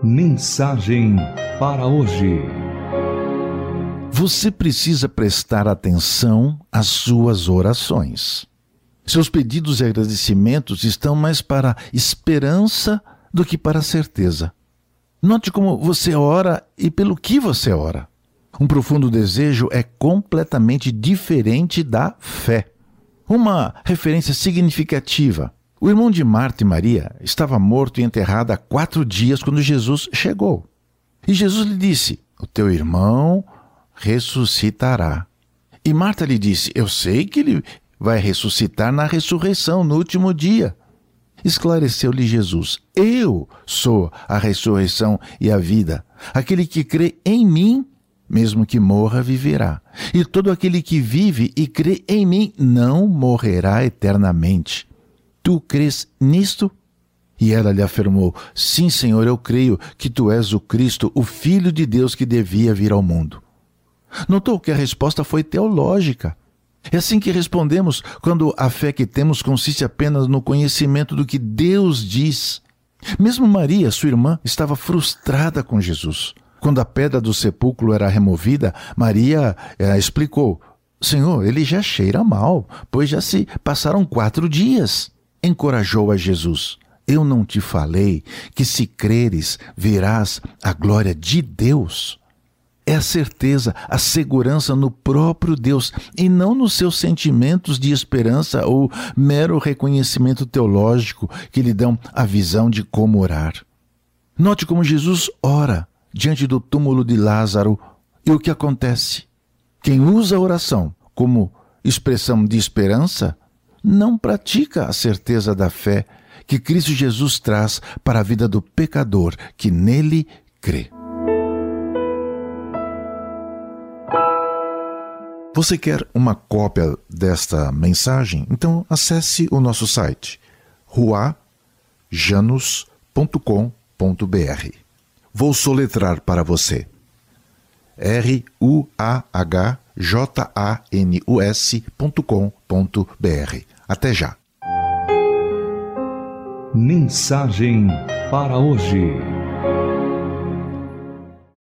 Mensagem para hoje. Você precisa prestar atenção às suas orações. Seus pedidos e agradecimentos estão mais para esperança do que para certeza. Note como você ora e pelo que você ora. Um profundo desejo é completamente diferente da fé. Uma referência significativa. O irmão de Marta e Maria estava morto e enterrado há 4 dias quando Jesus chegou. E Jesus lhe disse: "O teu irmão ressuscitará." E Marta lhe disse: "Eu sei que ele vai ressuscitar na ressurreição, no último dia." Esclareceu-lhe Jesus: "Eu sou a ressurreição e a vida. Aquele que crê em mim, mesmo que morra, viverá. E todo aquele que vive e crê em mim não morrerá eternamente. Tu crês nisto?" E ela lhe afirmou: "Sim, Senhor, eu creio que tu és o Cristo, o Filho de Deus que devia vir ao mundo." Notou que a resposta foi teológica. É assim que respondemos quando a fé que temos consiste apenas no conhecimento do que Deus diz. Mesmo Maria, sua irmã, estava frustrada com Jesus. Quando a pedra do sepulcro era removida, Maria explicou: "Senhor, ele já cheira mal, pois já se passaram 4 dias. Encorajou a Jesus: "Eu não te falei que se creres, verás a glória de Deus?" É a certeza, a segurança no próprio Deus e não nos seus sentimentos de esperança ou mero reconhecimento teológico que lhe dão a visão de como orar. Note como Jesus ora diante do túmulo de Lázaro e o que acontece. Quem usa a oração como expressão de esperança não pratica a certeza da fé que Cristo Jesus traz para a vida do pecador que nele crê. Você quer uma cópia desta mensagem? Então acesse o nosso site ruahjanus.com.br. Vou soletrar para você: ruahjanus.com.br. Até já. Mensagem para hoje.